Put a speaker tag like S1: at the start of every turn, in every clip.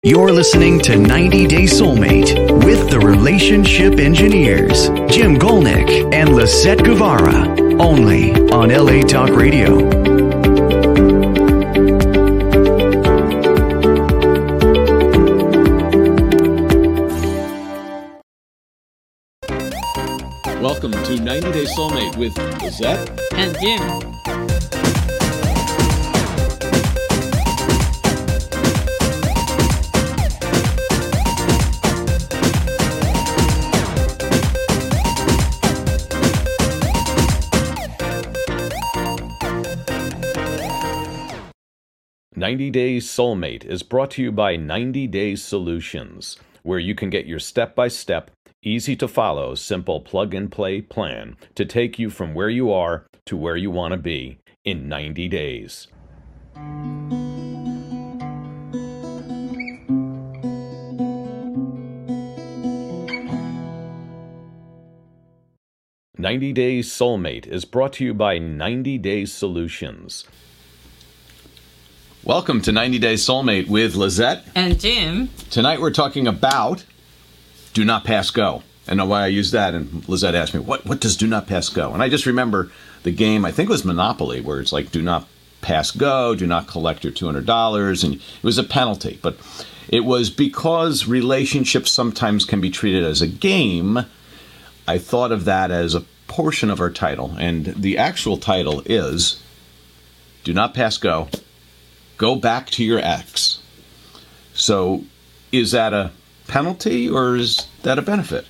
S1: You're listening to 90 Day Soulmate with the Relationship Engineers, Jim Golnick and Lisette Guevara, only on LA Talk Radio.
S2: Welcome to 90 Day Soulmate with Lisette
S3: and Jim.
S2: 90 Day Soulmate is brought to you by 90 Day Solutions, where you can get your step-by-step, easy-to-follow, simple plug-and-play plan to take you from where you are to where you want to be in 90 days. "90 Day Soulmate" is brought to you by 90 Day Solutions. Welcome to 90 Day Soulmate with Lisette
S3: and Jim.
S2: Tonight we're talking about do not pass go. And why I use that, and Lisette asked me, what does do not pass go? And I just remember the game, I think it was Monopoly, where it's like do not pass go, do not collect your $200, and it was a penalty. But it was because relationships sometimes can be treated as a game, I thought of that as a portion of our title. And the actual title is Do Not Pass Go. Go back to your ex. So, is that a penalty or is that a benefit?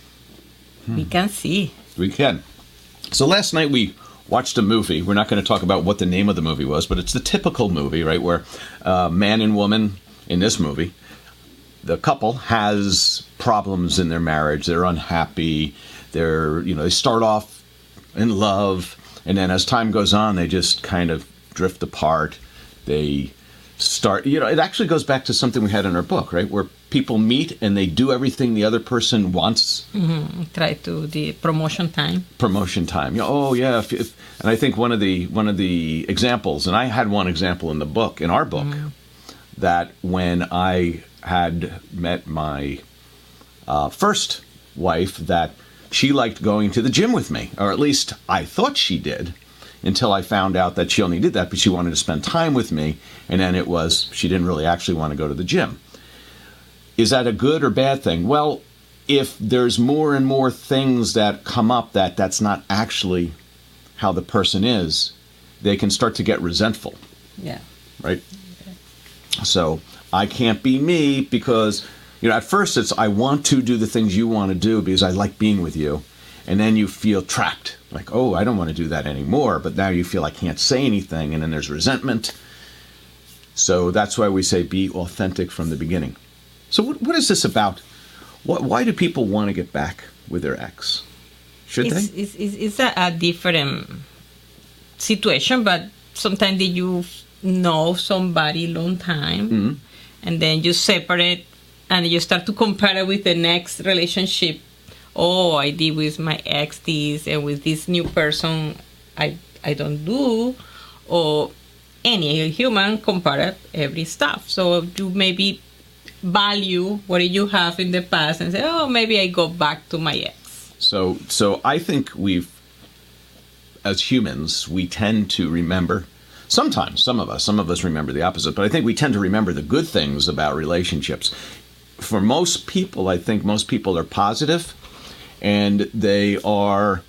S3: We can see.
S2: We can. So last night we watched a movie. We're not going to talk about what the name of the movie was, but it's the typical movie, right, where man and woman in this movie, the couple has problems in their marriage. They're unhappy. They start off in love, and then as time goes on, they just kind of drift apart. They start, it actually goes back to something we had in our book, right? Where people meet and they do everything the other person wants.
S3: Mm-hmm. Try to the promotion time.
S2: Promotion time. And I think one of the examples, and I had one example in our book, that when I had met my first wife, that she liked going to the gym with me, or at least I thought she did. Until I found out that she only did that because she wanted to spend time with me, and then it was she didn't really actually want to go to the gym. Is that a good or bad thing? Well, if there's more and more things that come up that's not actually how the person is, they can start to get resentful.
S3: Yeah.
S2: Right? Okay. So I can't be me because, at first it's I want to do the things you want to do because I like being with you. And then you feel trapped, like, oh, I don't want to do that anymore. But now you feel I can't say anything, and then there's resentment. So that's why we say be authentic from the beginning. So what is this about? Why do people want to get back with their ex? Should they?
S3: It's a different situation, but sometimes you know somebody long time, and then you separate, and you start to compare it with the next relationship. Oh, I did with my ex this, and with this new person, I don't do. Or any human compare every stuff. So you maybe value what you have in the past and say, oh, maybe I go back to my ex.
S2: So I think as humans, we tend to remember, sometimes, some of us remember the opposite, but I think we tend to remember the good things about relationships. For most people, I think most people are positive. And they are,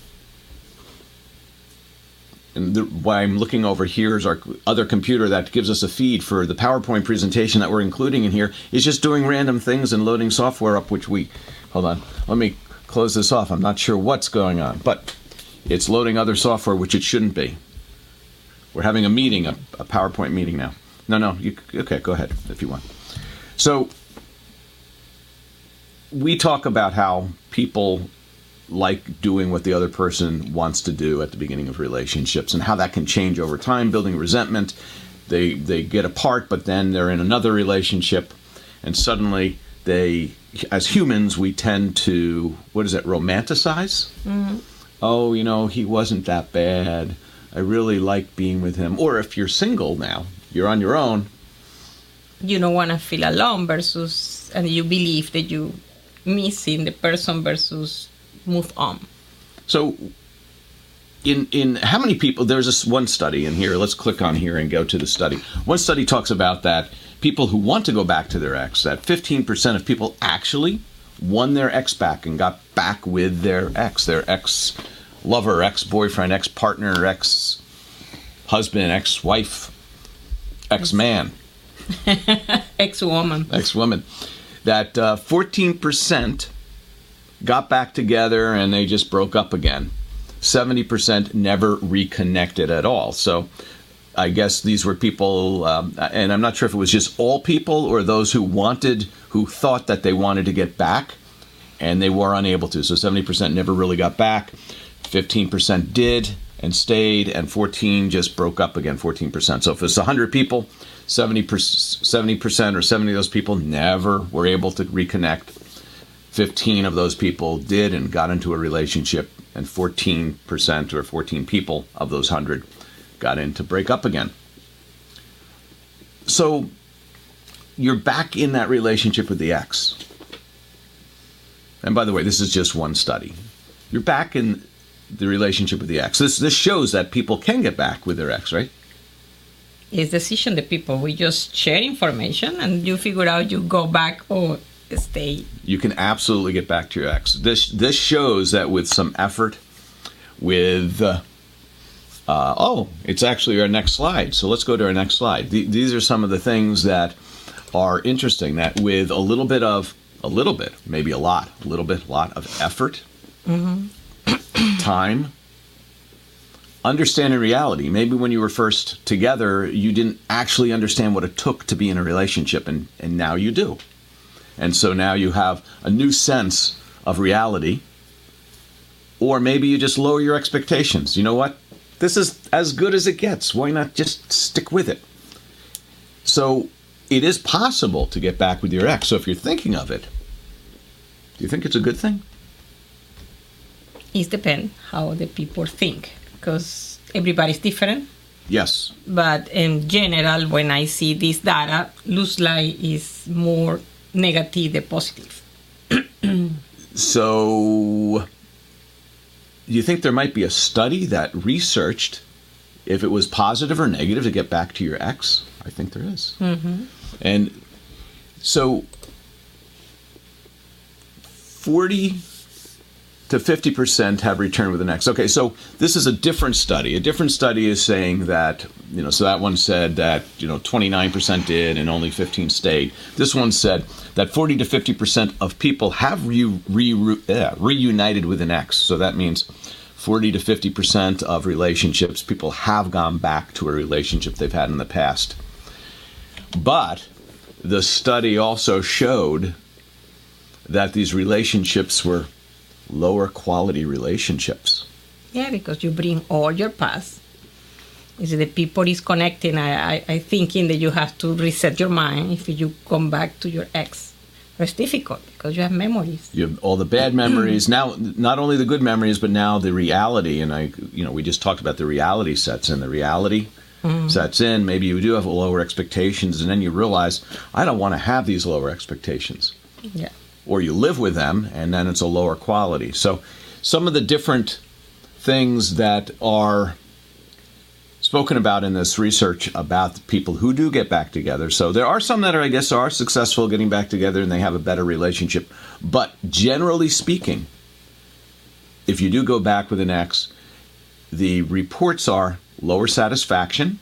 S2: why I'm looking over here is our other computer that gives us a feed for the PowerPoint presentation that we're including in here, is just doing random things and loading software up, hold on, let me close this off. I'm not sure what's going on, but it's loading other software, which it shouldn't be. We're having a meeting, a PowerPoint meeting now. No, okay, go ahead if you want. So, we talk about how people like doing what the other person wants to do at the beginning of relationships and how that can change over time, building resentment. They get apart, but then they're in another relationship, and suddenly as humans, we tend to, romanticize? Mm-hmm. Oh, he wasn't that bad. I really like being with him. Or if you're single now, you're on your own,
S3: you don't want to feel alone versus, and you believe that you missing the person versus move on.
S2: So in how many people, there's this one study in here, let's click on here and go to the study. One study talks about that people who want to go back to their ex, that 15% of people actually won their ex back and got back with their ex-lover, ex-boyfriend, ex-partner, ex-husband, ex-wife, ex-man.
S3: Ex-woman.
S2: Ex-woman. That 14% got back together and they just broke up again. 70% never reconnected at all. So I guess these were people, and I'm not sure if it was just all people or those who thought that they wanted to get back and they were unable to. So 70% never really got back, 15% did and stayed, and 14 just broke up again, 14%. So if it's 100 people, 70% or 70 of those people never were able to reconnect. 15 of those people did and got into a relationship, and 14% or 14 people of those 100 got in to break up again. So you're back in that relationship with the ex. And by the way, this is just one study. You're back in the relationship with the ex. This shows that people can get back with their ex, right?
S3: It's decision the people. We just share information and you figure out you go back or stay.
S2: You can absolutely get back to your ex. This shows that with some effort, with it's actually our next slide. So let's go to our next slide. These are some of the things that are interesting. That with a little bit, maybe a lot of effort, time, understanding reality. Maybe when you were first together, you didn't actually understand what it took to be in a relationship, and now you do. And so now you have a new sense of reality. Or maybe you just lower your expectations. You know what? This is as good as it gets. Why not just stick with it? So it is possible to get back with your ex. So if you're thinking of it, do you think it's a good thing?
S3: It depends how the people think, because everybody's different.
S2: Yes.
S3: But in general, when I see this data, looks like is more negative than positive.
S2: So you think there might be a study that researched if it was positive or negative to get back to your ex? I think there is. Mm-hmm. And so 40 to 50% have returned with an ex. Okay, so this is a different study. A different study is saying that, so that one said that, 29% did and only 15 stayed. This one said that 40 to 50% of people have reunited with an ex. So that means 40 to 50% of relationships, people have gone back to a relationship they've had in the past. But the study also showed that these relationships were lower quality relationships.
S3: Yeah, because you bring all your past. Is the people is connecting. I thinking that you have to reset your mind if you come back to your ex. It's difficult because you have memories.
S2: You have all the bad memories. Now, not only the good memories, but now the reality. And we just talked about the reality sets in. The reality sets in. Maybe you do have lower expectations, and then you realize, I don't want to have these lower expectations.
S3: Yeah.
S2: Or you live with them, and then it's a lower quality. So some of the different things that are spoken about in this research about the people who do get back together. So there are some that are successful getting back together and they have a better relationship. But generally speaking, if you do go back with an ex, the reports are lower satisfaction,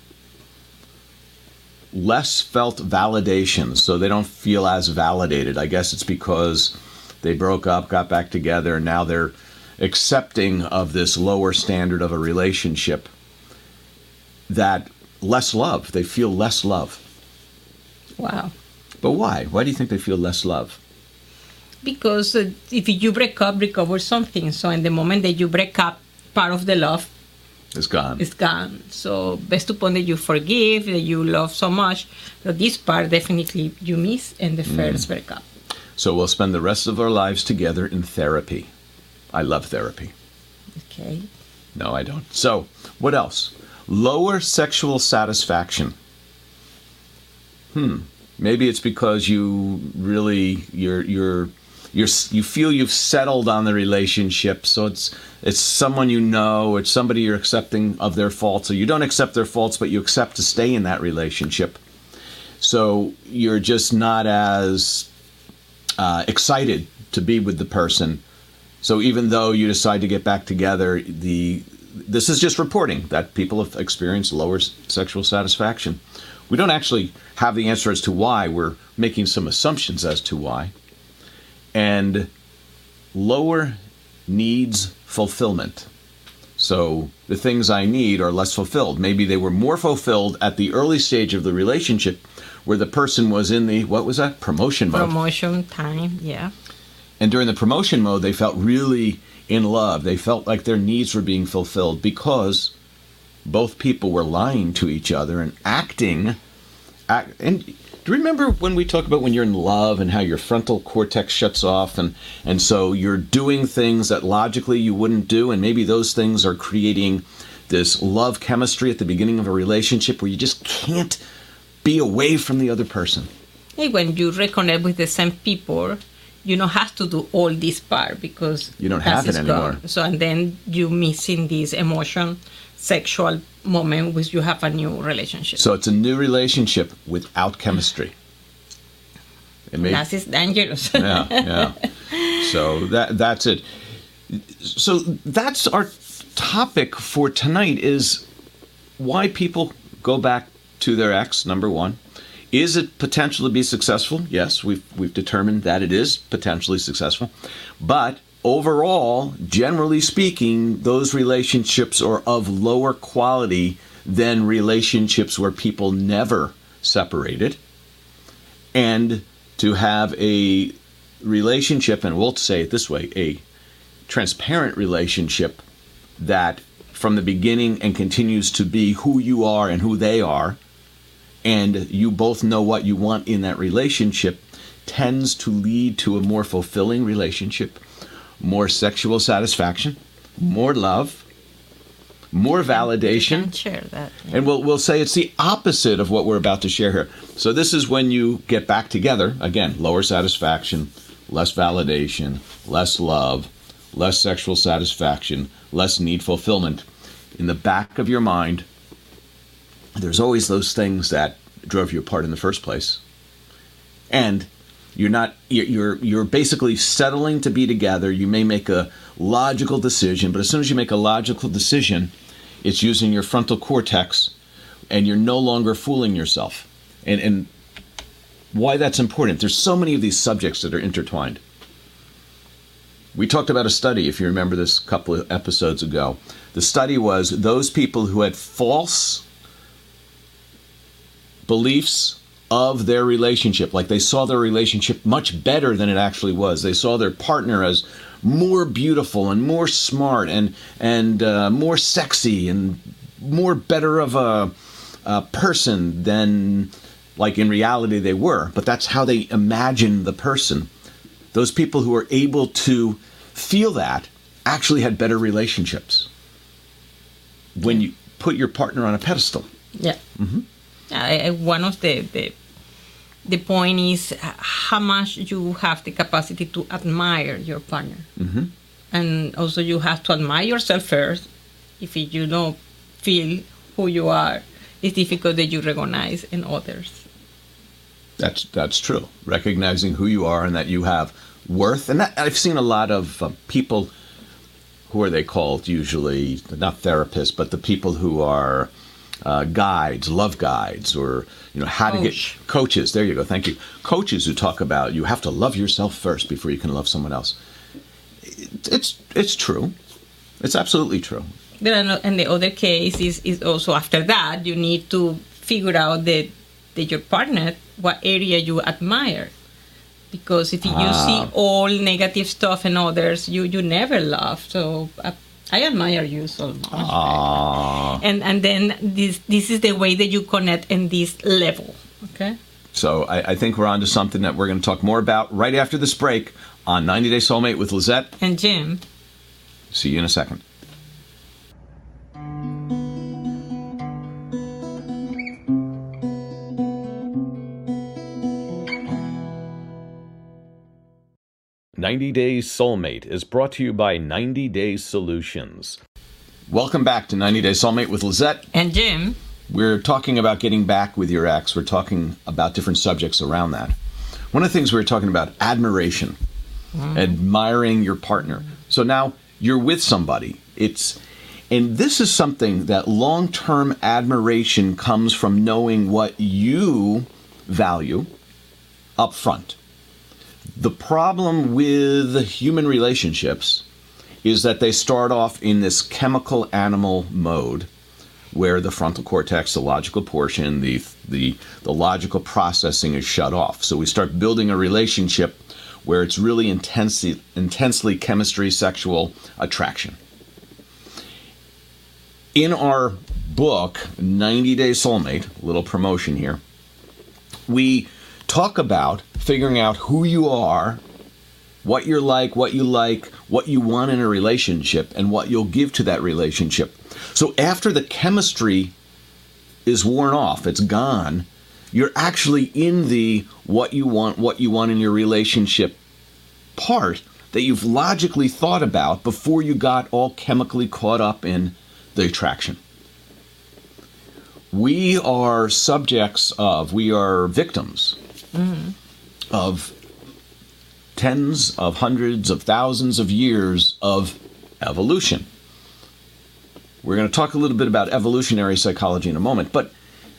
S2: less felt validation, so they don't feel as validated. I guess it's because they broke up, got back together, and now they're accepting of this lower standard of a relationship. That less love. They feel less love.
S3: Wow.
S2: But why? Why do you think they feel less love?
S3: Because if you break up, recover something. So in the moment that you break up, part of the love
S2: It's gone.
S3: It's gone. So based upon that you forgive, that you love so much, but this part definitely you miss in the first breakup.
S2: So we'll spend the rest of our lives together in therapy. I love therapy.
S3: Okay.
S2: No, I don't. So what else? Lower sexual satisfaction. Maybe it's because you really you feel you've settled on the relationship, so it's someone you know, it's somebody you're accepting of their faults, or you don't accept their faults, but you accept to stay in that relationship. So you're just not as excited to be with the person. So even though you decide to get back together, this is just reporting that people have experienced lower sexual satisfaction. We don't actually have the answer as to why. We're making some assumptions as to why. And lower needs fulfillment. So the things I need are less fulfilled. Maybe they were more fulfilled at the early stage of the relationship where the person was in the, what was that? Promotion mode.
S3: Promotion time, yeah.
S2: And during the promotion mode, they felt really in love. They felt like their needs were being fulfilled because both people were lying to each other and acting. And do you remember when we talk about when you're in love and how your frontal cortex shuts off and so you're doing things that logically you wouldn't do, and maybe those things are creating this love chemistry at the beginning of a relationship where you just can't be away from the other person.
S3: Hey, when you reconnect with the same people, you don't have to do all this part because
S2: you don't have it anymore.
S3: Gone. So and then you missing this emotion, sexual moment which you have a new relationship.
S2: So it's a new relationship without chemistry.
S3: That is dangerous.
S2: Yeah. So that's it. So that's our topic for tonight, is why people go back to their ex, number one. Is it potential to be successful? Yes, we've determined that it is potentially successful. But overall, generally speaking, those relationships are of lower quality than relationships where people never separated. And to have a relationship, and we'll say it this way, a transparent relationship that from the beginning and continues to be who you are and who they are, and you both know what you want in that relationship, tends to lead to a more fulfilling relationship, more sexual satisfaction, more love, more validation.
S3: You can share that. Yeah.
S2: And we'll say it's the opposite of what we're about to share here. So this is when you get back together, again, lower satisfaction, less validation, less love, less sexual satisfaction, less need fulfillment. In the back of your mind, there's always those things that drove you apart in the first place. And you're basically settling to be together. You may make a logical decision, but as soon as you make a logical decision, it's using your frontal cortex, and you're no longer fooling yourself. And why that's important, there's so many of these subjects that are intertwined. We talked about a study, if you remember this a couple of episodes ago. The study was those people who had false beliefs of their relationship, like they saw their relationship much better than it actually was. They saw their partner as more beautiful and more smart and more sexy and more better of a person than like in reality they were. But that's how they imagined the person. Those people who were able to feel that actually had better relationships when you put your partner on a pedestal.
S3: Yeah. Mm-hmm. One of the point is how much you have the capacity to admire your partner. Mm-hmm. And also you have to admire yourself first. If you don't feel who you are, it's difficult that you recognize in others.
S2: That's true. Recognizing who you are and that you have worth. And I've seen a lot of people, who are they called usually? Not therapists, but the people who are guides, love guides, or how to get coaches. There you go. Thank you. Coaches who talk about you have to love yourself first before you can love someone else. It's true. It's absolutely true.
S3: And the other case is also after that you need to figure out that your partner, what area you admire. Because if you see all negative stuff in others, you never love. So I admire you so much. And then this is the way that you connect in this level. Okay?
S2: So I think we're on to something that we're going to talk more about right after this break on 90 Day Soulmate with Lizette
S3: and Jim.
S2: See you in a second. 90 Days Soulmate is brought to you by 90 Days Solutions. Welcome back to 90 Days Soulmate with Lisette.
S3: And Jim.
S2: We're talking about getting back with your ex. We're talking about different subjects around that. One of the things we were talking about, admiration, admiring your partner. So now you're with somebody. And this is something that long-term admiration comes from knowing what you value up front. The problem with human relationships is that they start off in this chemical animal mode where the frontal cortex, the logical portion, the logical processing is shut off. So we start building a relationship where it's really intensely chemistry, sexual attraction. In our book, 90 Days Soulmate, little promotion here, we talk about figuring out who you are, what you're like, what you want in a relationship, and what you'll give to that relationship. So after the chemistry is worn off, it's gone, you're actually in the what you want in your relationship part that you've logically thought about before you got all chemically caught up in the attraction. We are victims of tens of hundreds of thousands of years of evolution. We're going to talk a little bit about evolutionary psychology in a moment, but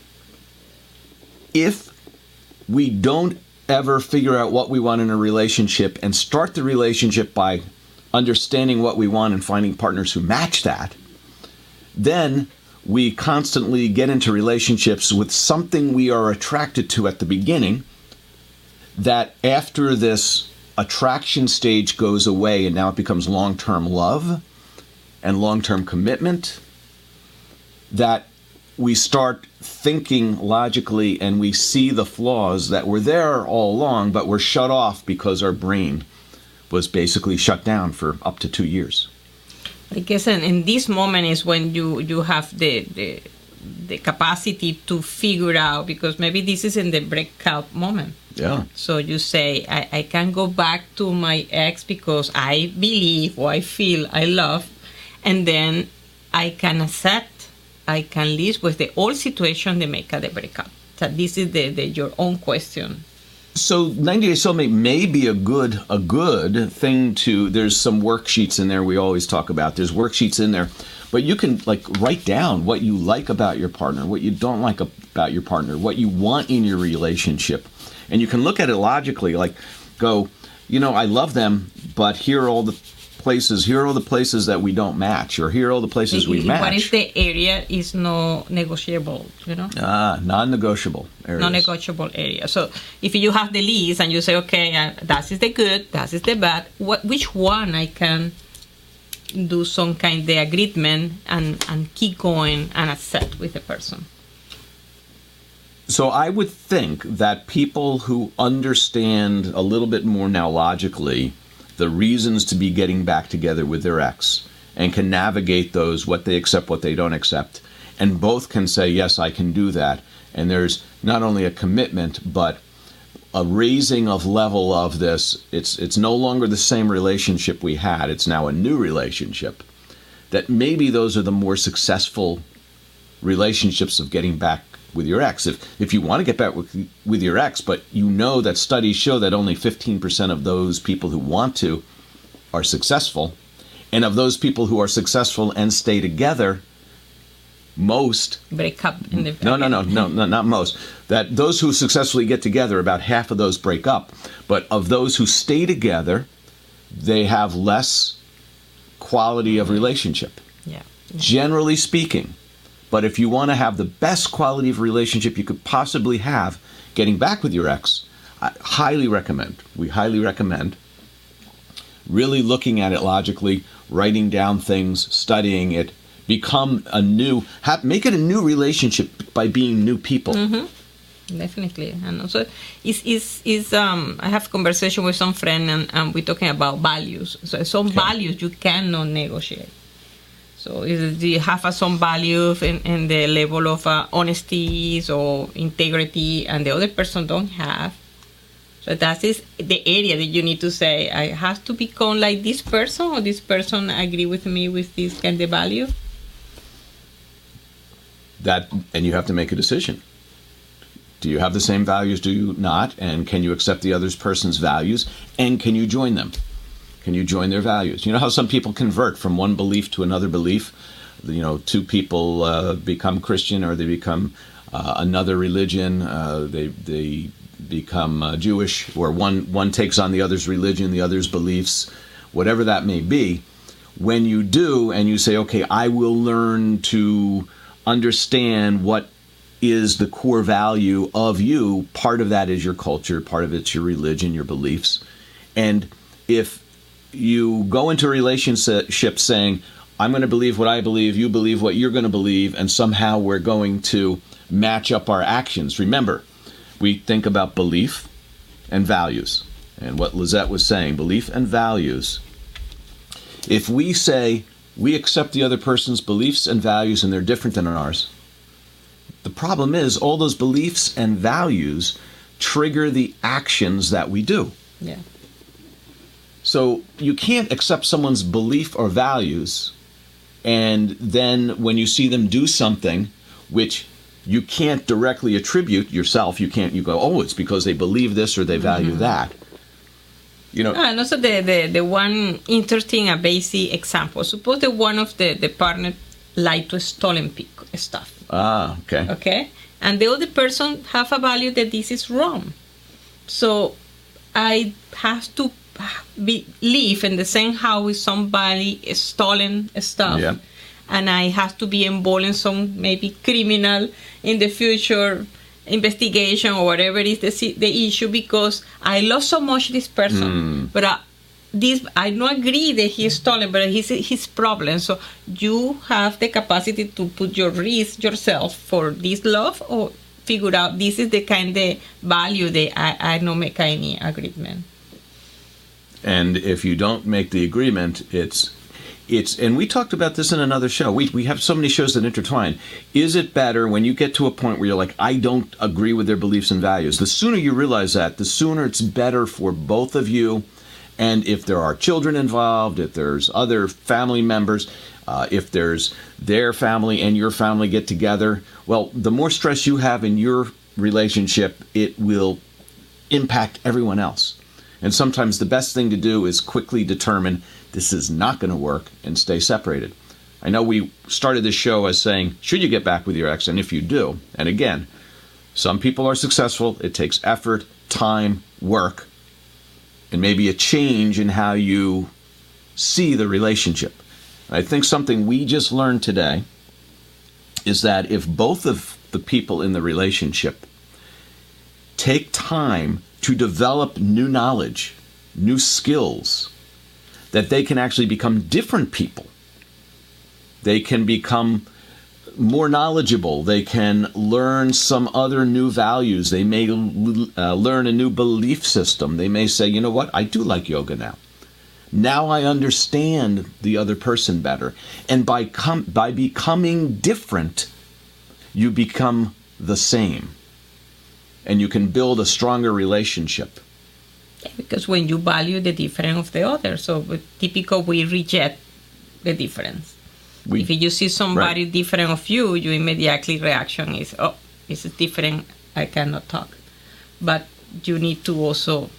S2: if we don't ever figure out what we want in a relationship and start the relationship by understanding what we want and finding partners who match that, then we constantly get into relationships with something we are attracted to at the beginning, that after this attraction stage goes away and now it becomes long-term love and long-term commitment, that we start thinking logically and we see the flaws that were there all along but were shut off because our brain was basically shut down for up to 2 years.
S3: I guess in this moment is when you have the capacity to figure out, because maybe this is in the breakout moment.
S2: Yeah.
S3: So you say, I can go back to my ex because I believe or I feel I love, and then I can accept, I can live with the old situation that make the breakup. So this is your own question.
S2: So 90 Days Soulmate may be a good thing to, there's some worksheets in there we always talk about. There's worksheets in there, but you can write down what you like about your partner, what you don't like about your partner, what you want in your relationship. And you can look at it logically, go, I love them, but here are all the places that we don't match, or here are all the places we match.
S3: What if the area is not negotiable,
S2: Non-negotiable areas.
S3: Non-negotiable area. So if you have the list and you say, okay, that is the good, that is the bad, which one I can do some kind of agreement and keep going and accept with the person?
S2: So I would think that people who understand a little bit more now logically the reasons to be getting back together with their ex and can navigate those, what they accept, what they don't accept, and both can say, yes, I can do that. And there's not only a commitment, but a raising of level of this. It's no longer the same relationship we had. It's now a new relationship. That maybe those are the more successful relationships of getting back with your ex. If you want to get back with your ex, but you know that studies show that only 15% of those people who want to are successful, and of those people who are successful and stay together, most
S3: break up in the
S2: no, not most. That those who successfully get together, about half of those break up. But of those who stay together, they have less quality of relationship.
S3: Yeah.
S2: Generally speaking. But if you want to have the best quality of relationship you could possibly have, getting back with your ex, we highly recommend really looking at it logically, writing down things, studying it, make it a new relationship by being new people.
S3: Mm-hmm. Definitely. And also, I have conversation with some friend and we're talking about values. So some values you cannot negotiate. So you have some value in the level of honesty or integrity, and the other person don't have. But that is the area that you need to say, I have to become like this person, or this person agree with me with this kind of value.
S2: And you have to make a decision. Do you have the same values? Do you not? And can you accept the other person's values? And can you join them? Can you join their values? You know how some people convert from one belief to another belief? You know, two people become Christian, or they become another religion. They become Jewish, or one takes on the other's religion, the other's beliefs, whatever that may be. When you do, and you say, okay, I will learn to understand what is the core value of you, part of that is your culture, part of it's your religion, your beliefs. And if you go into a relationship saying, I'm going to believe what I believe, you believe what you're going to believe, and somehow we're going to match up our actions. Remember, we think about belief and values. And what Lisette was saying, belief and values. If we say we accept the other person's beliefs and values and they're different than ours, the problem is all those beliefs and values trigger the actions that we do.
S3: Yeah.
S2: So you can't accept someone's belief or values, and then when you see them do something which you can't directly attribute yourself, you go, oh, it's because they believe this or they value that. You know.
S3: And also the one interesting, a basic example. Suppose that one of the partner like to stolen stuff.
S2: Ah, okay.
S3: Okay? And the other person have a value that this is wrong. So I have to live in the same house with somebody stolen stuff.
S2: Yeah.
S3: And I have to be involved in some maybe criminal in the future investigation or whatever is the issue, because I love so much this person. But I don't agree that he's stolen, but it's his problem. So you have the capacity to put your risk yourself for this love, or figure out this is the kind of value that I don't make any agreement.
S2: And if you don't make the agreement, it's and we talked about this in another show. We have so many shows that intertwine. Is it better when you get to a point where you're like, I don't agree with their beliefs and values? The sooner you realize that, the sooner it's better for both of you. And if there are children involved, if there's other family members, if there's their family and your family get together, well, the more stress you have in your relationship, it will impact everyone else. And sometimes the best thing to do is quickly determine this is not going to work and stay separated. I know we started this show as saying, should you get back with your ex? And if you do, and again, some people are successful. It takes effort, time, work, and maybe a change in how you see the relationship. I think something we just learned today is that if both of the people in the relationship take time to develop new knowledge, new skills, that they can actually become different people. They can become more knowledgeable. They can learn some other new values. They may learn a new belief system. They may say, you know what, I do like yoga now. Now I understand the other person better. And by becoming different, you become the same. And you can build a stronger relationship.
S3: Because when you value the difference of the other, so typically we reject the difference. If you see somebody different of you, your immediately reaction is, oh, this is different, I cannot talk. But you need to also,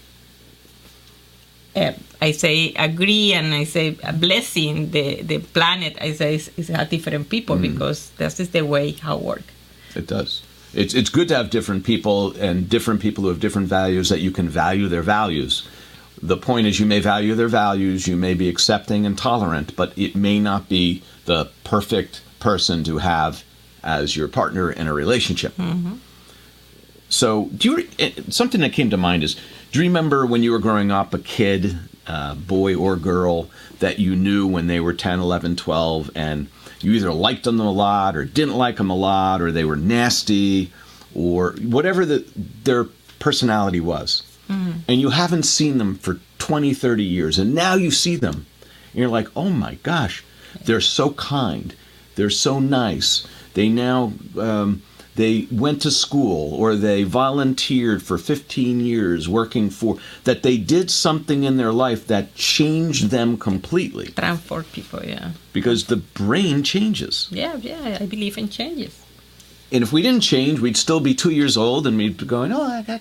S3: I say agree, and I say a blessing, the planet, I say is a different people, because this is the way how it works.
S2: It does. It's good to have different people and different people who have different values that you can value their values. The point is you may value their values, you may be accepting and tolerant, but it may not be the perfect person to have as your partner in a relationship. Mm-hmm. So something that came to mind is, do you remember when you were growing up, a kid, boy or girl, that you knew when they were 10, 11, 12, and you either liked them a lot or didn't like them a lot, or they were nasty, or whatever their personality was. Mm-hmm. And you haven't seen them for 20, 30 years, and now you see them. And you're like, oh my gosh, they're so kind. They're so nice. They now, they went to school or they volunteered for 15 years working for, that they did something in their life that changed them completely.
S3: Transform people, yeah.
S2: Because the brain changes.
S3: Yeah, I believe in changes.
S2: And if we didn't change, we'd still be 2 years old and we'd be going,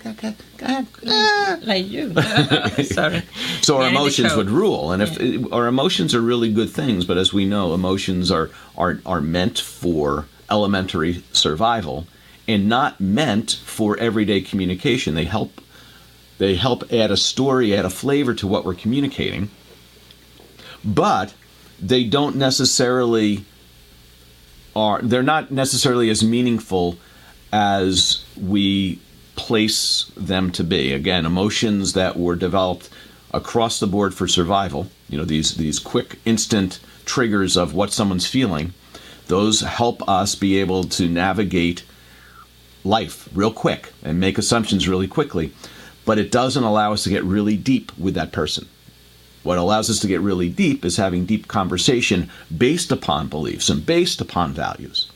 S3: like you. Sorry.
S2: So our emotions would rule. And if our emotions are really good things, but as we know, emotions are meant for elementary survival and not meant for everyday communication. They help add a story, add a flavor to what we're communicating. But they don't necessarily they're not necessarily as meaningful as we place them to be. Again, emotions that were developed across the board for survival, these quick, instant triggers of what someone's feeling, those help us be able to navigate life real quick and make assumptions really quickly. But it doesn't allow us to get really deep with that person. What allows us to get really deep is having deep conversation based upon beliefs and based upon values.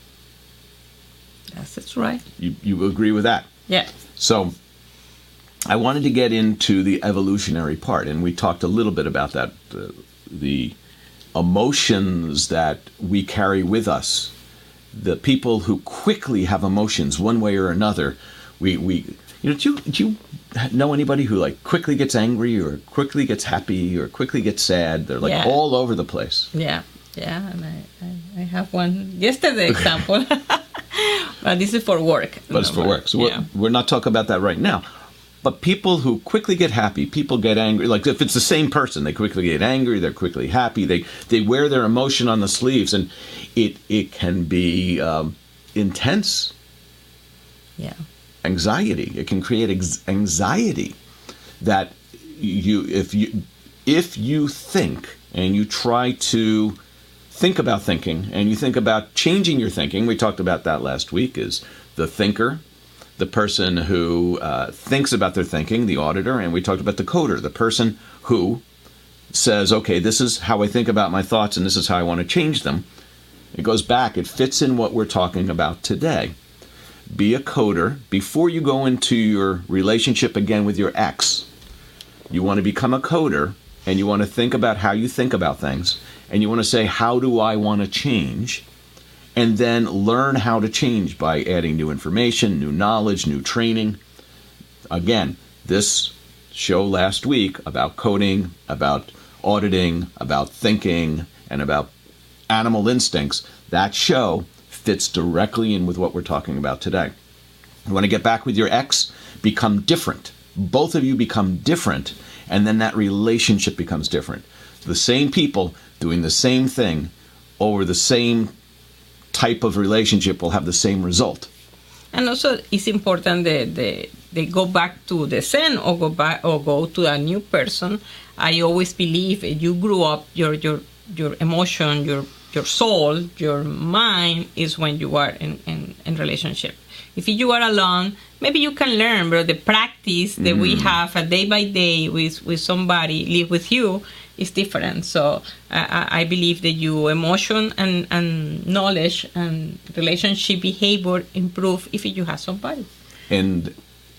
S3: Yes, that's right.
S2: You agree with that?
S3: Yeah.
S2: So I wanted to get into the evolutionary part, and we talked a little bit about that, the emotions that we carry with us. The people who quickly have emotions one way or another, do you know anybody who quickly gets angry or quickly gets happy or quickly gets sad? They're all over the place.
S3: Yeah, and I have one yesterday example. But this is for work.
S2: But it's for work. So we're not talking about that right now. But people who quickly get happy, people get angry. Like if it's the same person, they quickly get angry, they're quickly happy. They wear their emotion on the sleeves, and it can be intense.
S3: Yeah.
S2: Anxiety. It can create anxiety that if you think and you try to think about thinking and you think about changing your thinking. We talked about that last week. Is the thinker, the person who thinks about their thinking, the auditor, and we talked about the coder, the person who says, okay, this is how I think about my thoughts and this is how I want to change them. It goes back. It fits in what we're talking about today. Be a coder. Before you go into your relationship again with your ex, you want to become a coder, and you want to think about how you think about things, and you want to say, how do I want to change? And then learn how to change by adding new information, new knowledge, new training. Again, this show last week about coding, about auditing, about thinking, and about animal instincts, that show fits directly in with what we're talking about today. You want to get back with your ex? Become different. Both of you become different, and then that relationship becomes different. The same people doing the same thing over the same type of relationship will have the same result.
S3: And also, it's important that they go back to the same or go to a new person. I always believe if you grew up, your emotion, your soul, your mind is when you are in relationship. If you are alone, maybe you can learn, but the practice that we have a day by day with somebody live with you is different. So I believe that your emotion and knowledge and relationship behavior improve if you have somebody.
S2: And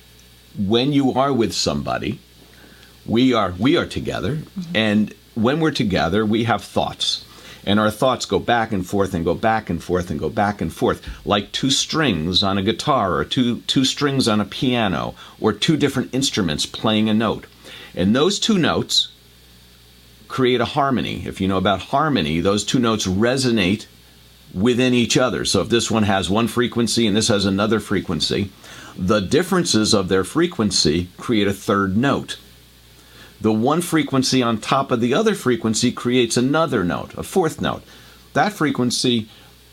S2: when you are with somebody, we are together, and when we're together, we have thoughts. And our thoughts go back and forth and go back and forth and go back and forth, like two strings on a guitar or two strings on a piano or two different instruments playing a note. And those two notes create a harmony. If you know about harmony, those two notes resonate within each other. So if this one has one frequency and this has another frequency, the differences of their frequency create a third note. The one frequency on top of the other frequency creates another note, a fourth note. That frequency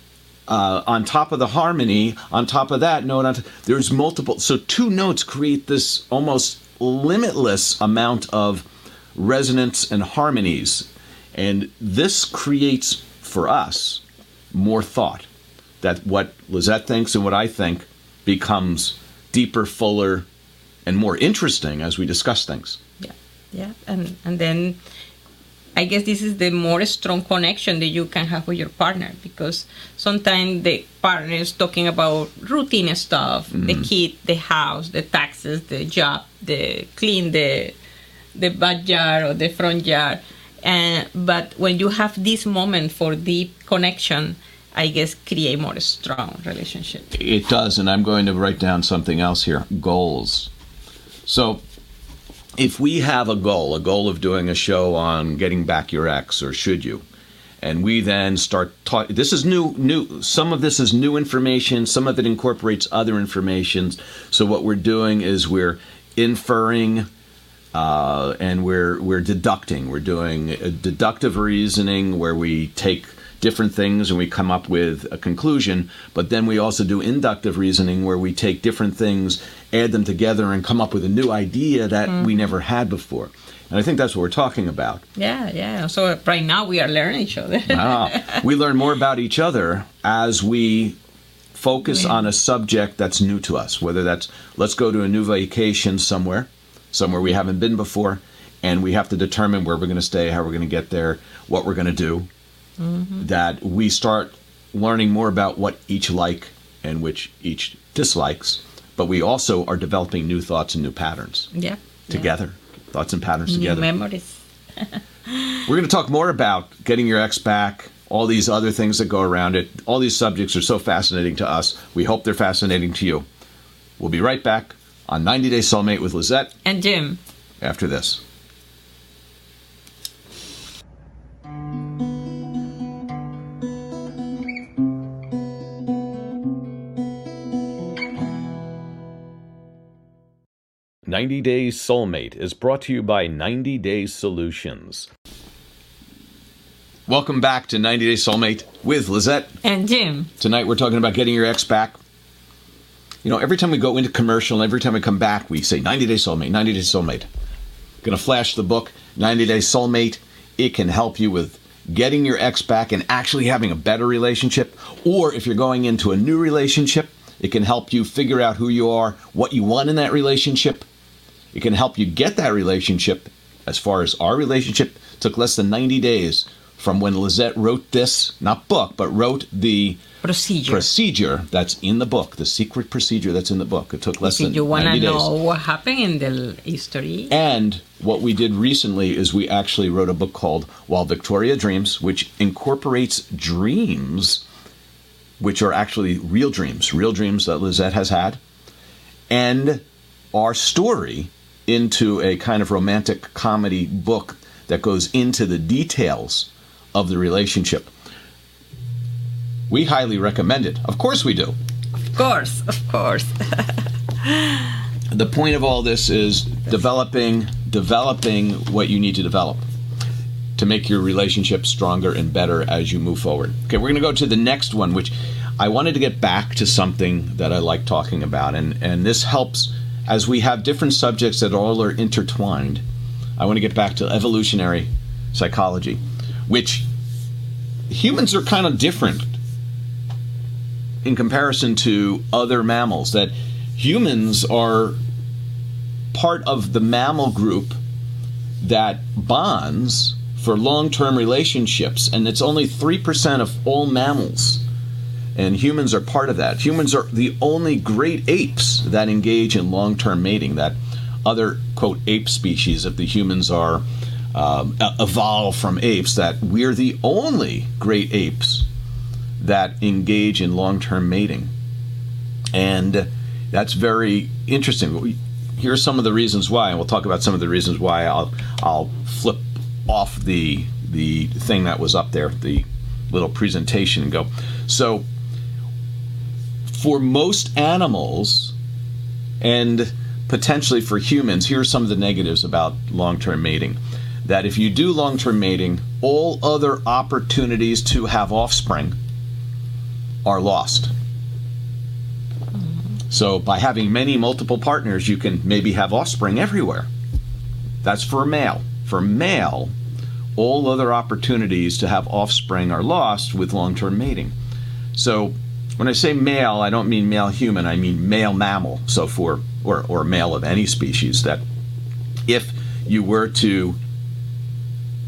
S2: on top of the harmony, on top of that note, there's multiple. So two notes create this almost limitless amount of resonance and harmonies. And this creates for us more thought. That what Lizette thinks and what I think becomes deeper, fuller, and more interesting as we discuss things.
S3: Yeah, and then I guess this is the more strong connection that you can have with your partner, because sometimes the partner is talking about routine stuff, the kid, the house, the taxes, the job, the clean the backyard or the front yard. But when you have this moment for deep connection, I guess create more strong relationship.
S2: It does, and I'm going to write down something else here. Goals. So if we have a goal of doing a show on getting back your ex, or should you, and we then start talking, this is new, some of this is new information, some of it incorporates other information. So what we're doing is we're inferring and we're deducting. We're doing a deductive reasoning where we take different things and we come up with a conclusion, but then we also do inductive reasoning where we take different things, add them together, and come up with a new idea that we never had before. And I think that's what we're talking about.
S3: Yeah. So right now we are learning each other.
S2: We learn more about each other as we focus on a subject that's new to us, whether that's, let's go to a new vacation somewhere we haven't been before, and we have to determine where we're going to stay, how we're going to get there, what we're going to do. That we start learning more about what each like and which each dislikes, but we also are developing new thoughts and new patterns together. Thoughts and patterns
S3: new
S2: together.
S3: Memories.
S2: We're going to talk more about getting your ex back, all these other things that go around it. All these subjects are so fascinating to us. We hope they're fascinating to you. We'll be right back on 90 Day Soulmate with Lizette
S3: and Jim
S2: after this. "90 Day Soulmate" is brought to you by 90 Day Solutions. Welcome back to 90 Day Soulmate with Lizette
S3: and Jim.
S2: Tonight we're talking about getting your ex back. You know, every time we go into commercial and every time we come back, we say 90 Day Soulmate, 90 Day Soulmate. Going to flash the book, 90 Day Soulmate. It can help you with getting your ex back and actually having a better relationship. Or if you're going into a new relationship, it can help you figure out who you are, what you want in that relationship. It can help you get that relationship. As far as our relationship, it took less than 90 days from when Lizette wrote this, not book, but wrote the procedure that's in the book, the secret procedure that's in the book. It took less than 90 days.
S3: You want to know what happened in the history?
S2: And what we did recently is we actually wrote a book called While Victoria Dreams, which incorporates dreams, which are actually real dreams that Lizette has had, and our story into a kind of romantic comedy book that goes into the details of the relationship. We highly recommend it. Of course we do.
S3: Of course.
S2: The point of all this is developing what you need to develop to make your relationship stronger and better as you move forward. Okay, we're going to go to the next one, which I wanted to get back to something that I like talking about, and this helps as we have different subjects that all are intertwined. I want to get back to evolutionary psychology, which humans are kind of different in comparison to other mammals, that humans are part of the mammal group that bonds for long-term relationships, and it's only 3% of all mammals, and humans are part of that. Humans are the only great apes that engage in long-term mating, that other, quote, ape species, if the humans are evolved from apes, that we're the only great apes that engage in long-term mating. And that's very interesting. Here are some of the reasons why, and we'll talk about some of the reasons why. I'll flip off the thing that was up there, the little presentation, and go. So, for most animals, and potentially for humans, here are some of the negatives about long-term mating. That if you do long-term mating, all other opportunities to have offspring are lost. So by having multiple partners, you can maybe have offspring everywhere. That's for a male. For male, all other opportunities to have offspring are lost with long-term mating. So when I say male, I don't mean male human, I mean male mammal. So or male of any species, that if you were to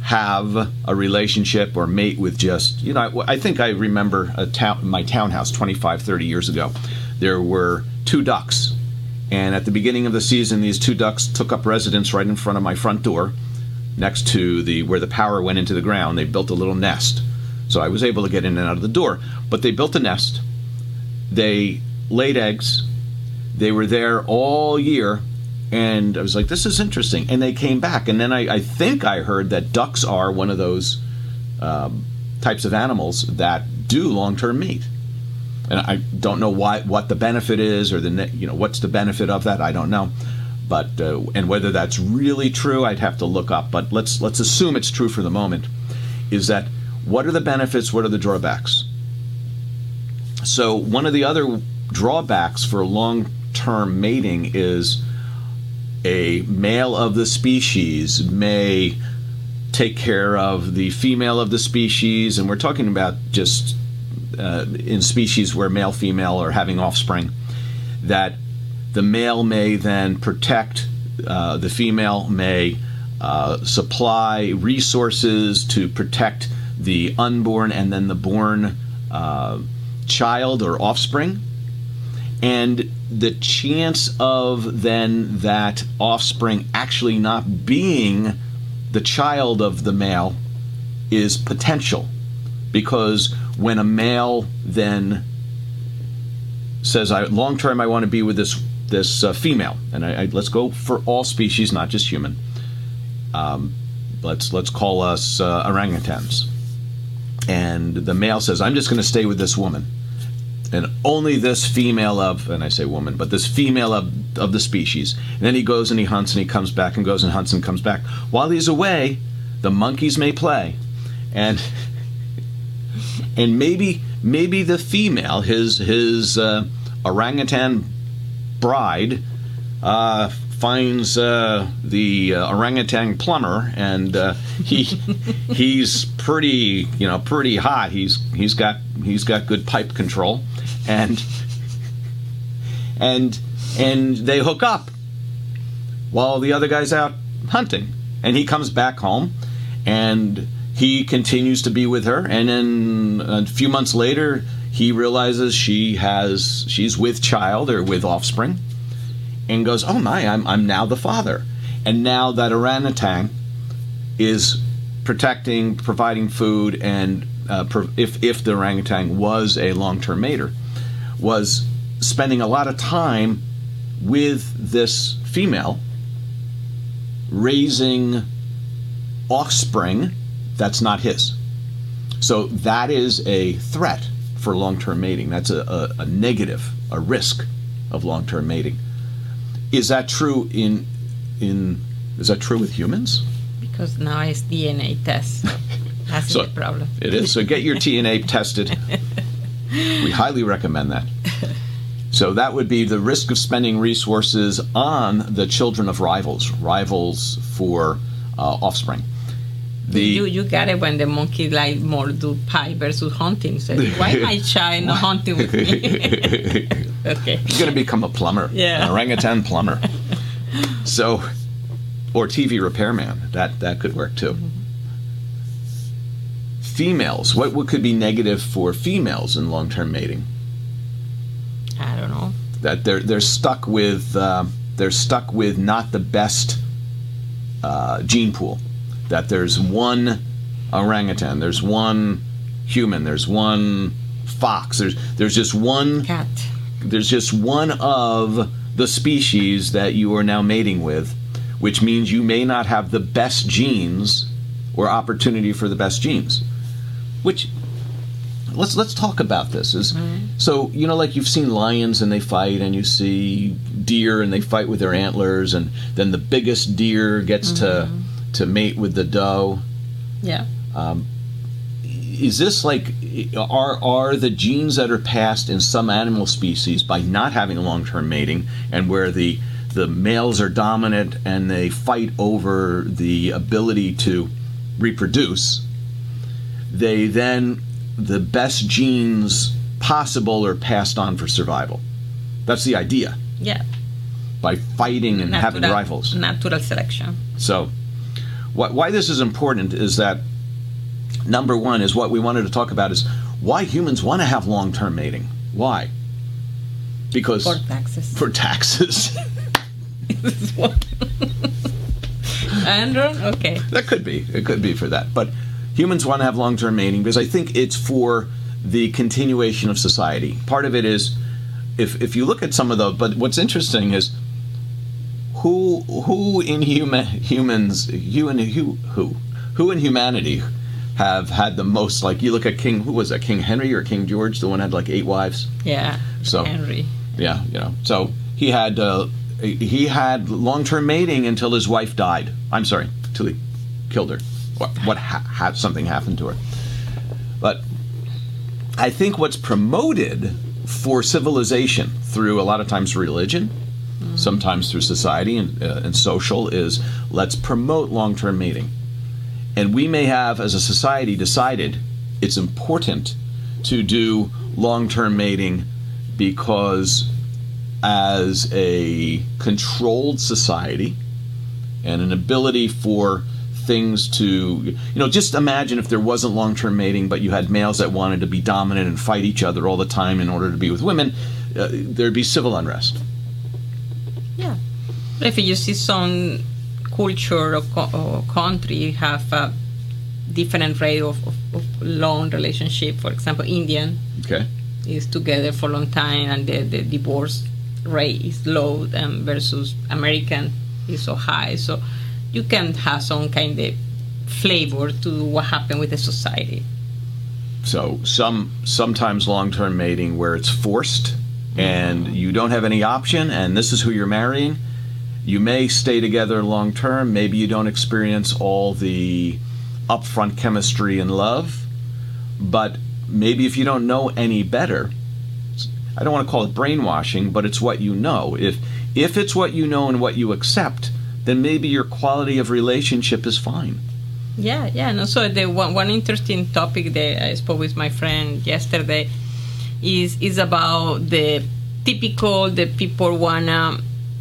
S2: have a relationship or mate with just, I think I remember my townhouse 25, 30 years ago. There were 2 ducks. And at the beginning of the season, these 2 ducks took up residence right in front of my front door, next to where the power went into the ground. They built a little nest. So I was able to get in and out of the door. But they built a nest. They laid eggs. They were there all year. And I was like, this is interesting. And they came back. And then I think I heard that ducks are one of those types of animals that do long-term mate. And I don't know what the benefit is, or what's the benefit of that. I don't know, but and whether that's really true, I'd have to look up. But let's assume it's true for the moment. Is that what are the benefits? What are the drawbacks? So one of the other drawbacks for long-term mating is a male of the species may take care of the female of the species, and we're talking about just in species where male female are having offspring, that the male may then protect, the female may supply resources to protect the unborn and then the born child or offspring. And the chance of then that offspring actually not being the child of the male is potential, because when a male then says, long term I want to be with this female, and let's go for all species, not just human. Let's call us orangutans. And the male says, I'm just going to stay with this woman. And only this female of, and I say woman, but this female of the species. And then he goes and he hunts and he comes back and goes and hunts and comes back. While he's away, the monkeys may play. And maybe the female, his orangutan bride, finds the orangutan plumber, and he's pretty hot. He's got good pipe control, and they hook up while the other guy's out hunting, and he comes back home, and he continues to be with her, and then a few months later he realizes she's with child or with offspring, and goes, oh my, I'm now the father. And now that orangutan is protecting, providing food, and if the orangutan was a long-term mater, was spending a lot of time with this female, raising offspring that's not his. So that is a threat for long-term mating. That's a negative, a risk of long-term mating. Is that true is that true with humans?
S3: Because now it's DNA test. That's
S2: So
S3: the problem.
S2: It is. So get your DNA tested. We highly recommend that. So that would be the risk of spending resources on the children of rivals for offspring.
S3: You got it when the monkey like more do pie versus hunting. So why my child not hunting with me? Okay.
S2: He's going to become a plumber.
S3: Yeah.
S2: An orangutan plumber. So, or TV repairman. That could work too.
S3: Mm-hmm.
S2: Females. What could be negative for females in long-term mating?
S3: I don't know.
S2: That they're stuck with not the best gene pool. That there's one orangutan, there's one human, there's one fox, there's just one
S3: Cat.
S2: There's just one of the species that you are now mating with, which means you may not have the best genes or opportunity for the best genes. Which let's talk about this. So like you've seen lions and they fight, and you see deer and they fight with their antlers, and then the biggest deer gets to mate with the doe.
S3: Yeah.
S2: Is this like, are the genes that are passed in some animal species by not having long-term mating, and where the males are dominant and they fight over the ability to reproduce, the best genes possible are passed on for survival? That's the idea.
S3: Yeah.
S2: By fighting and having rivals.
S3: Natural selection.
S2: So why this is important is that, number one, is what we wanted to talk about is why humans want to have long-term mating. Why? Because
S3: For taxes.
S2: For taxes.
S3: Andrew? Okay.
S2: That could be. It could be for that. But humans want to have long-term mating because I think it's for the continuation of society. Part of it is, if you look at some of the, but what's interesting is who in humanity have had the most, like you look at King Henry or King George, the one had like 8 wives.
S3: Yeah.
S2: So
S3: Henry.
S2: Yeah, so he had long-term mating until his wife died. I'm sorry, until he killed her. Something happened to her. But I think what's promoted for civilization through a lot of times religion, sometimes through society and social, is let's promote long-term mating. And we may have, as a society, decided it's important to do long-term mating because as a controlled society and an ability for things to, just imagine if there wasn't long-term mating, but you had males that wanted to be dominant and fight each other all the time in order to be with women, there'd be civil unrest.
S3: Yeah. If you see some culture or country have a different rate of long relationship, for example, Indian is together for a long time and the divorce rate is low versus American is so high. So you can have some kind of flavor to what happened with the society.
S2: So sometimes long-term mating where it's forced and you don't have any option and this is who you're marrying. You may stay together long-term. Maybe you don't experience all the upfront chemistry and love. But maybe if you don't know any better, I don't want to call it brainwashing, but it's what you know. If it's what you know and what you accept, then maybe your quality of relationship is fine.
S3: Yeah. No. So the one interesting topic that I spoke with my friend yesterday is about the people wanna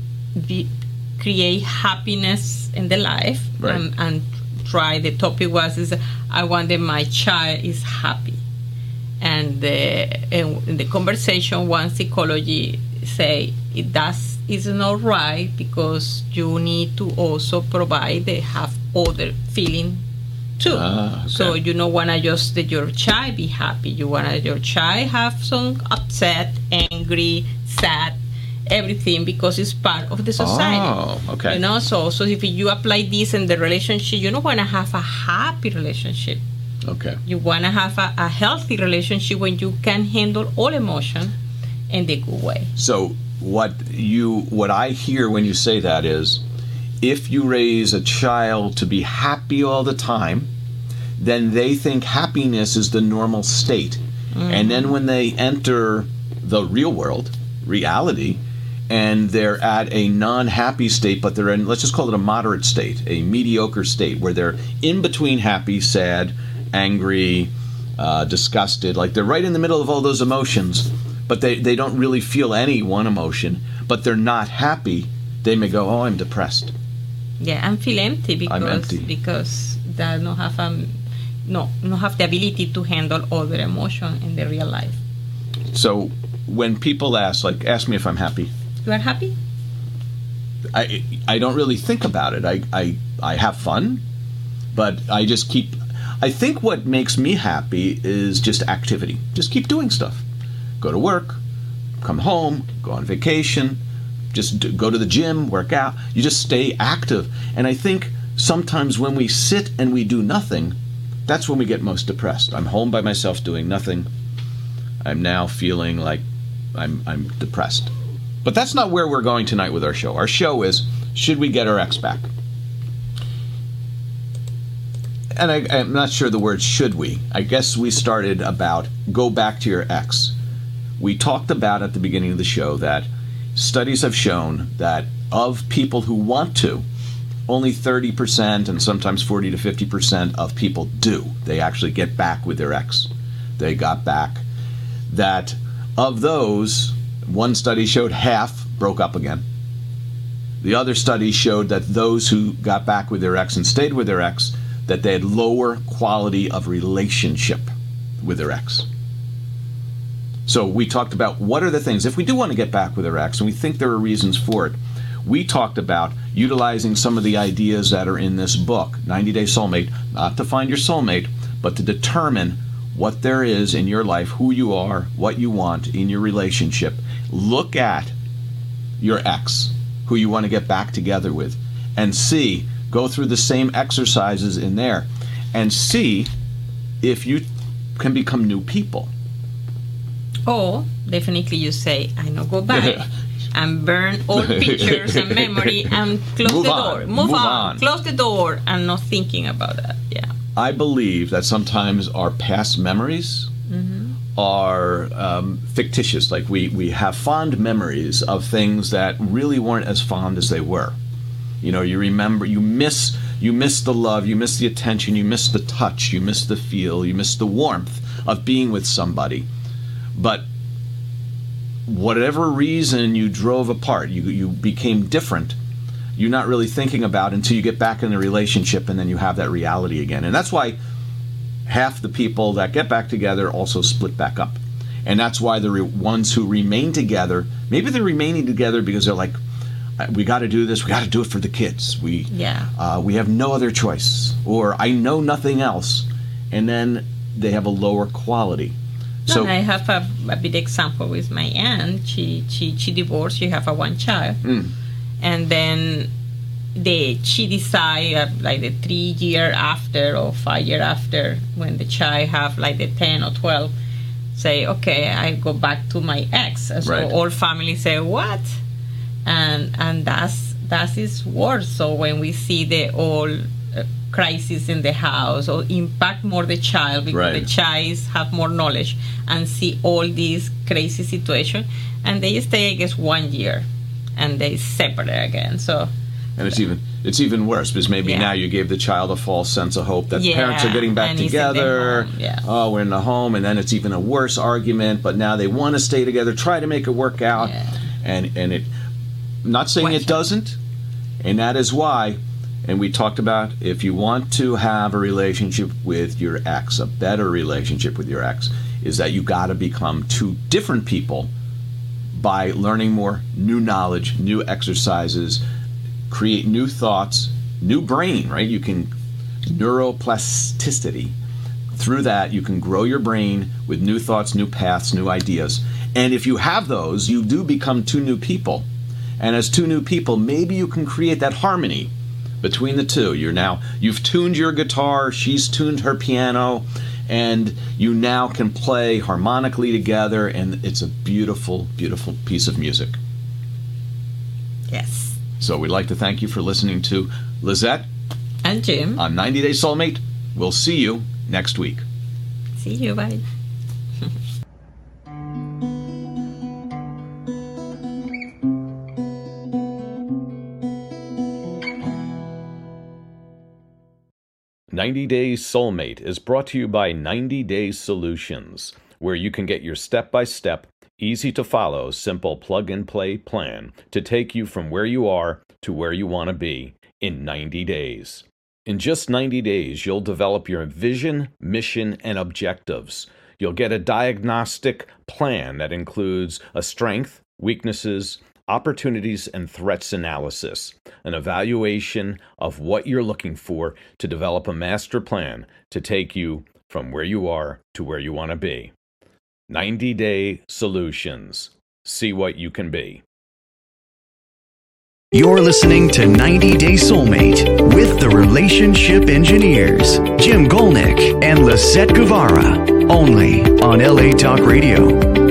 S3: create happiness in their life,
S2: right.
S3: and try. The topic was I want that my child is happy, and in the conversation, one psychology say it's not right because you need to also provide they have other feeling too.
S2: Okay.
S3: So you don't want to just that your child be happy. You want your child have some upset, angry, sad, everything because it's part of the society.
S2: Oh, okay.
S3: So if you apply this in the relationship, you don't want to have a happy relationship.
S2: Okay.
S3: You want to have a healthy relationship when you can handle all emotion in the good way.
S2: So what I hear when you say that is, if you raise a child to be happy all the time, then they think happiness is the normal state. Mm-hmm. And then when they enter the real world, reality, and they're at a non-happy state, but they're in, let's just call it a moderate state, a mediocre state, where they're in between happy, sad, angry, disgusted, like they're right in the middle of all those emotions, but they don't really feel any one emotion, but they're not happy, they may go, oh, I'm depressed.
S3: Yeah, and feel empty because they don't have the ability to handle other emotion in the real life.
S2: So when people ask me if I'm happy.
S3: You are happy?
S2: I don't really think about it. I have fun, but I think what makes me happy is just activity. Just keep doing stuff. Go to work, come home, go on vacation, just go to the gym, work out. You just stay active. And I think sometimes when we sit and we do nothing, that's when we get most depressed. I'm home by myself doing nothing. I'm now feeling like I'm depressed. But that's not where we're going tonight with our show. Our show is, should we get our ex back? And I'm not sure the word should we. I guess we started about go back to your ex. We talked about at the beginning of the show that studies have shown that of people who want to, only 30% and sometimes 40 to 50% of people do. They actually get back with their ex. They got back. That of those, one study showed half broke up again. The other studies showed that those who got back with their ex and stayed with their ex, that they had lower quality of relationship with their ex. So we talked about what are the things, if we do want to get back with our ex and we think there are reasons for it, we talked about utilizing some of the ideas that are in this book, 90 Day Soulmate, not to find your soulmate, but to determine what there is in your life, who you are, what you want in your relationship. Look at your ex, who you want to get back together with, and see, go through the same exercises in there, and see if you can become new people.
S3: Or definitely you say, I know, go back and burn all pictures and memory and close the door. Move on. Close the door and not thinking about that. Yeah.
S2: I believe that sometimes our past memories are fictitious. Like we have fond memories of things that really weren't as fond as they were. You know, you remember, you miss the love, you miss the attention, you miss the touch, you miss the feel, you miss the warmth of being with somebody. But whatever reason you drove apart, you became different, you're not really thinking about until you get back in the relationship, and then you have that reality again. And that's why half the people that get back together also split back up. And that's why the ones who remain together, maybe they're remaining together because they're like, we got to do this, we got to do it for the kids. We have no other choice, or I know nothing else. And then they have a lower quality. So
S3: I have a big example with my aunt. She divorced. She have one child, and then she decide like the 3 year after or 5 year after, when the child have like the 10 or 12, say, okay, I go back to my ex. And so all families say, what? And that is worse. So when we see the all crisis in the house, or impact more the child, because the child have more knowledge and see all these crazy situation, and they stay, I guess, 1 year and they separate again. So
S2: and it's even worse, because maybe now you gave the child a false sense of hope that parents are getting back together. Oh, we're in the home, and then it's even a worse argument, but now they want to stay together, try to make it work out. And it, not saying it doesn't, and that is why. And we talked about, if you want to have a relationship with your ex, a better relationship with your ex, is that you got to become two different people by learning more, new knowledge, new exercises, create new thoughts, new brain, right? You can, neuroplasticity. Through that, you can grow your brain with new thoughts, new paths, new ideas. And if you have those, you do become two new people. And as two new people, maybe you can create that harmony between the two. You've tuned your guitar, she's tuned her piano, and you now can play harmonically together, and it's a beautiful, beautiful piece of music.
S3: Yes.
S2: So we'd like to thank you for listening to Lizette
S3: and Jim
S2: on 90 Day Soulmate. We'll see you next week.
S3: See you, bye.
S2: 90 Day Soulmate is brought to you by 90 Day Solutions, where you can get your step-by-step, easy-to-follow, simple plug-and-play plan to take you from where you are to where you want to be in 90 days. In just 90 days, you'll develop your vision, mission, and objectives. You'll get a diagnostic plan that includes a strength, weaknesses, opportunities and threats analysis, an evaluation of what you're looking for to develop a master plan to take you from where you are to where you want to be. 90 Day Solutions. See what you can be.
S1: You're listening to 90 Day Soulmate with the Relationship Engineers, Jim Golnick and Lisette Guevara, only on LA Talk Radio.